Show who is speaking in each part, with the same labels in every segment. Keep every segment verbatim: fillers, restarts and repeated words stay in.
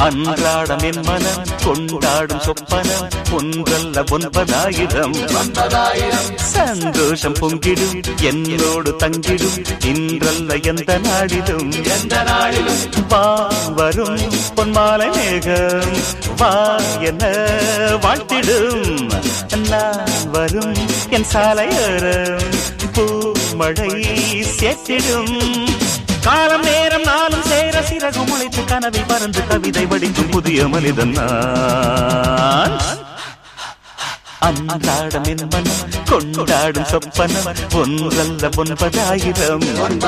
Speaker 1: அன்றாடம் என் மனம் கொண்டாடும் சொப்பனம் ஒன்றல்ல ஒன்பதாயிரம். சந்தோஷம் பொங்கிடும் என்னோடு தங்கிடும் இன்றல்ல எந்த நாடிலும். வா வரும் பொன்மாலை மேகம் வா என்ன வாழ்த்திடும். நான் வரும் என் சாலையோரம் பூமழை சேர்த்திடும். காலம் நேரம் நாளும் சேர சிறகு முளைத்து கனவை பறந்து கவிதை வடிக்கும் புதிய மனிதன் நான். அன்றாடம் என் மனம் கொண்டாடும் சொப்பனம் ஒன்றல்ல ஒன்பதாயிரம்.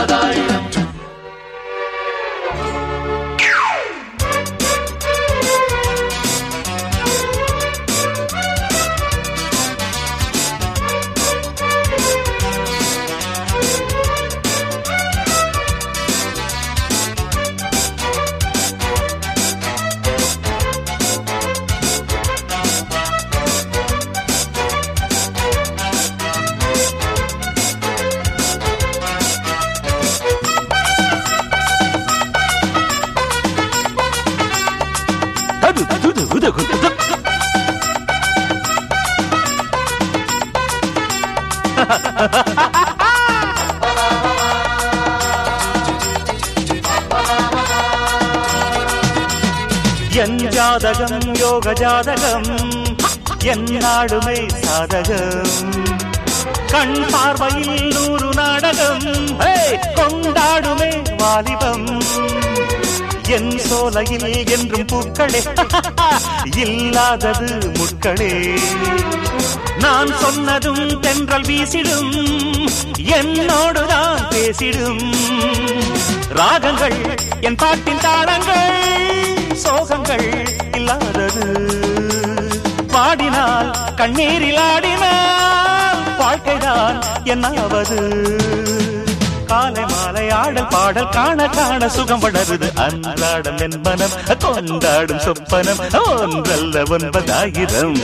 Speaker 1: என் ஜாதகம் யோக ஜாதகம் என் நாடுமே சாதகம். கண் பார்வையில் நூறு நாடகம் கொண்டாடுமே வாலிபம். என் சோலையில் என்றும் பூக்களே இல்லாதது முட்களே. நான் சொன்னதும் தென்றல் வீசிடும் என்னோடுதான் பேசிடும். ராகங்கள் என் பாட்டின் தாளங்கள் சோகங்கள் இல்லாதது. பாடினால் கண்ணீரில் ஆடினால் வாழ்க்கைதான் என்னாவது. காலை மாலை ஆடல் பாடல் காண காண சுகம் வளருது. அன்றாடம் என் மனம் கொண்டாடும் சொப்பனம் ஒன்றல்ல ஒன்பதாயிரம்.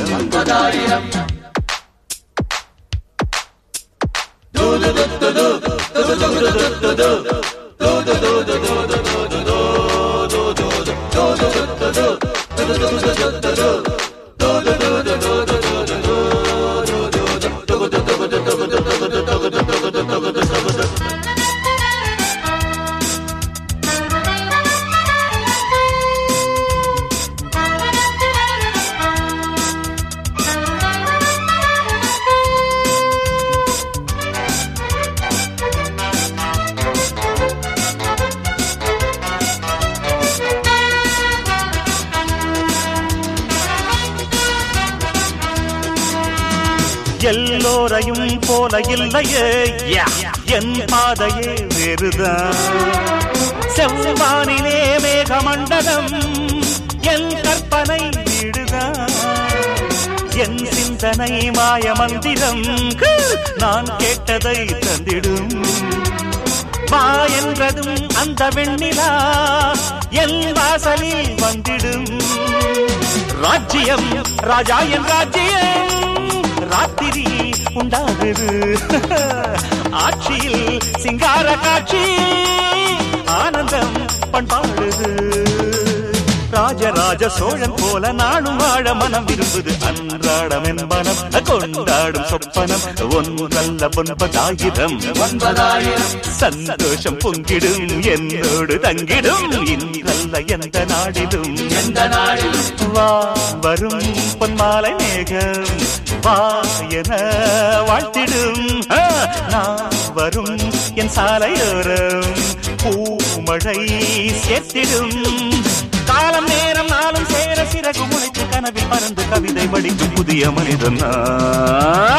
Speaker 1: எல்லோரையும் போல இல்லையே என் பாதையே வேறுதான். செவ்வானிலே மேகமண்டலம் என் கற்பனை வீடுதான். என் சிந்தனை மாய மந்திரம் நான் கேட்டதை தந்திடும். வா என்றதும் அந்த வெண்ணிலா என் வாசலில் வந்திடும். ராஜ்யம் ராஜா என் ராஜ்யம் ராத்திரி உண்டாகுது. ஆட்சியில் சிங்கார காட்சி ஆனந்தம் பண்பாடுது. ராஜராஜ சோழன் போல நானும் வாழ மனம் விரும்புது. அன்றாடம் என் மனம் கொண்டாடும் சொப்பனம் ஒன்றல்ல ஒன்பதாயிரம். சந்தோஷம் பொங்கிடும் என்னோடு தங்கிடும் இன்றல்ல எந்த நாடிலும். வா வரும் பொன்மாலை மேகம் வா என வாழ்த்திடும். நான் வரும் என் சாலையோரம் பூமழை சேர்த்திடும். காலம் நேரம் நாளும் சேர சிறகு முளைத்து கனவில் பறந்து கவிதை வடிக்கும் புதிய மனிதன்.